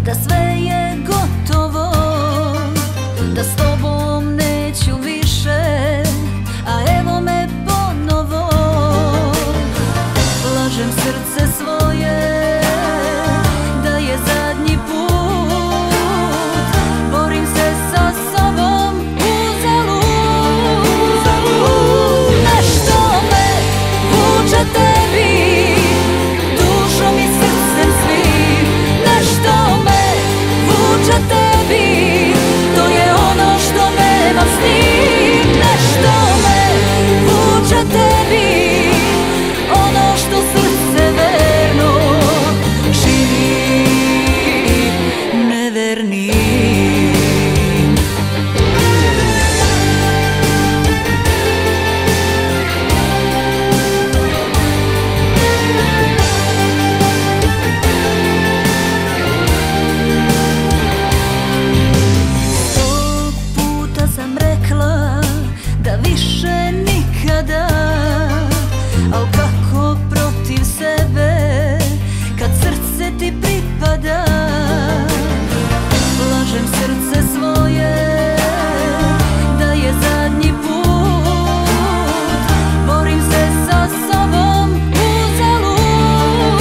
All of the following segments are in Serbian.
da sve je gotovo, da s tobom neću više, a evo me ponovo. Lažem srce svoje da je zadnji put, borim se sa sobom uzalud. Nešto me vuče tebi, dušom i srcem svim. Nešto me vuče tebi, to je ono što nemam s njim. Nešto me vuče tebi, ono što srce verno živi nevernim. Više nikada, al kako protiv sebe kad srce ti pripada. Lažem srce svoje da je zadnji put, borim se sa sobom uzalud.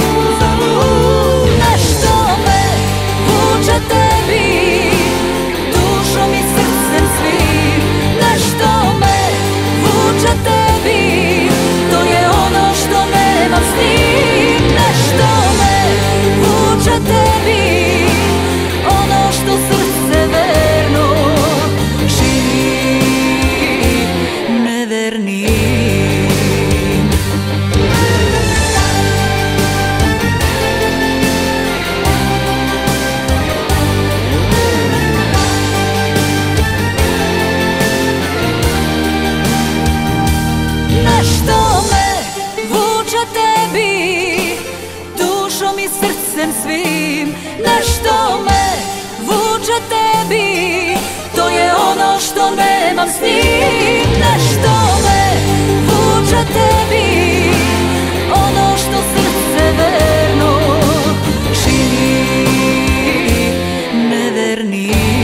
Nešto me vuče tebi, dušom i srcem svim. Nešto me vuče tebi, to je ono što nemam s njim. Nešto me vuče tebi, ono što srce verno živi nevernim. Nešto me vuče tebi, dušom i srcem svim. Nešto me vuče tebi, to je ono što nemam s njim. Nešto me vuče tebi, ono što srce verno živi nevernim.